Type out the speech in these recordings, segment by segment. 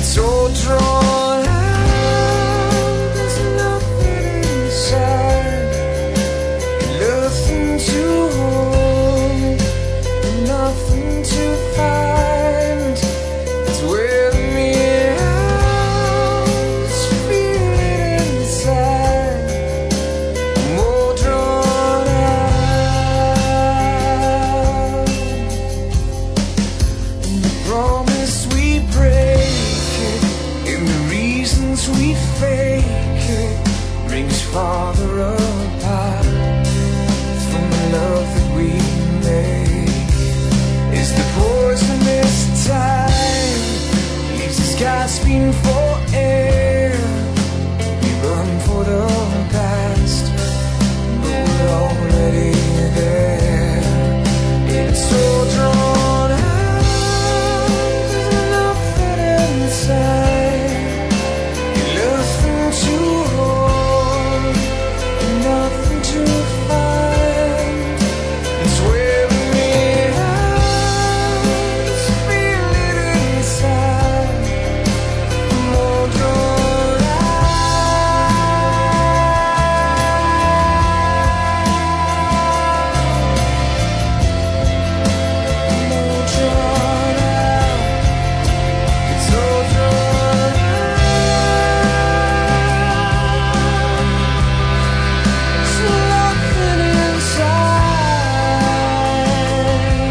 It's all drawn out, there's nothing inside, nothing to hold, nothing to find. It's wearing me out, it's feeling inside. I'm all drawn out, and the promise we break it, and the reasons we fake it, brings farther apart from the love that we make. Is the poison this time leaves us gasping for air? We run for the past, but we're already there. It's all drawn out, there's nothing inside, nothing to hold, nothing to find. It's wearing me out, it's feeling inside. I'm all drawn I'm all drawn out. It's all drawn There's nothing inside,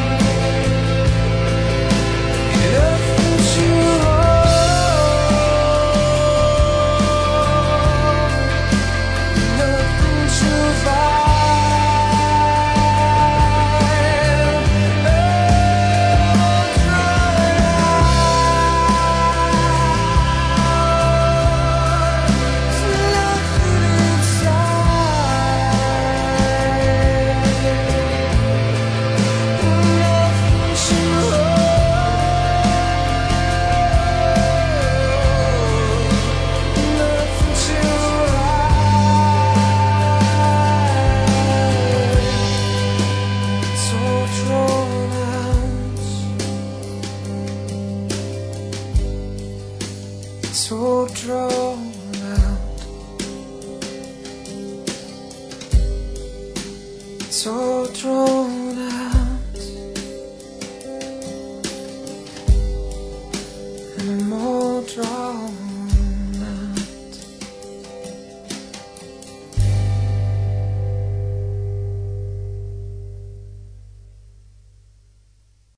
nothing to hold, nothing to find. It's all drawn out, it's all drawn